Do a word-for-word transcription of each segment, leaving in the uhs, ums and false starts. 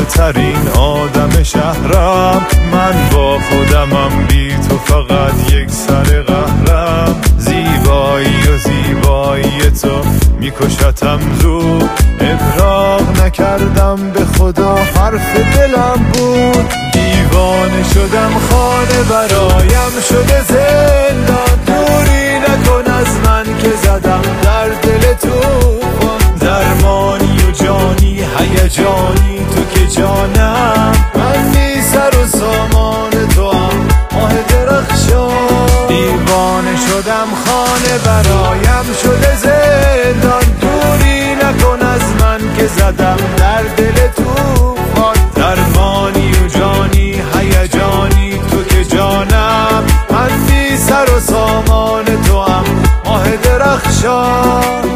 زیباترین آدم شهرم. من با خودمم، بی تو فقط یک سر قهرم. زیبایی و زیبایی تو میکشتم زود، ابراق نکردم به خدا، حرف دلم بود. دیوانه شدم، خانه برایم شده زندان. دوری نکن از من که زدم در دل توفان. درمانی و جانی، هیجانی تو که جانم. من بی سر و سامان تو هم ماه درخشان. دیوانه شدم، خانه برایم شده زندان. دوری نکن از من که زدم در دل توفان. درمانی و جانی، هیجانی تو که جانم. من بی سر و سامان تو هم ماه درخشان.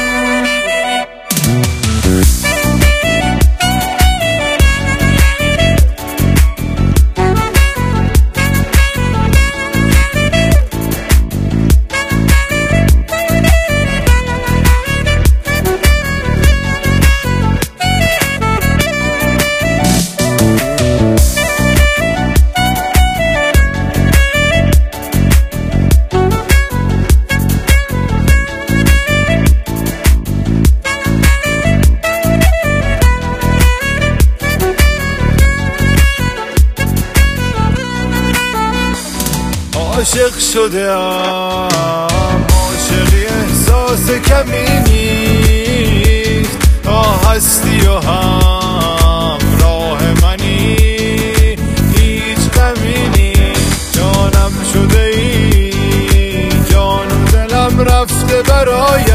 عاشق شده ام، عاشقی احساس کمی نیست. تا هستی و هم راه منی، هیچ غمی نیست. جانم شده ای، جان و دلم رفته برایت.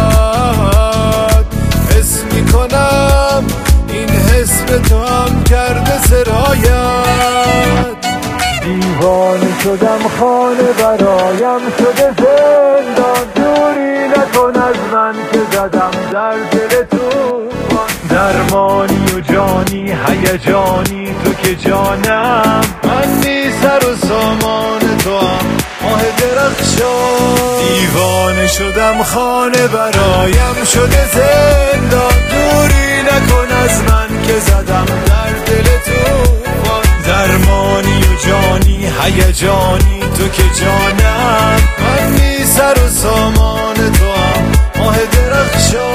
حس میکنم این حس به تو هم کرده سرایت. دیوانه شدم، خانه برایم شده زندان. دوری نکن از من که زدم در دل توفان. درمانی و جانی، هیجانی تو که جانم. من بی سر و سامان تو هم ماه درخشان. دیوانه شدم، خانه برایم شده زندان. دوری نکن از من که زدم در دل توفان. درمانی و جانی، هیجانی تو که جانم. من بی سر و سامان تو هم ماه درخشان.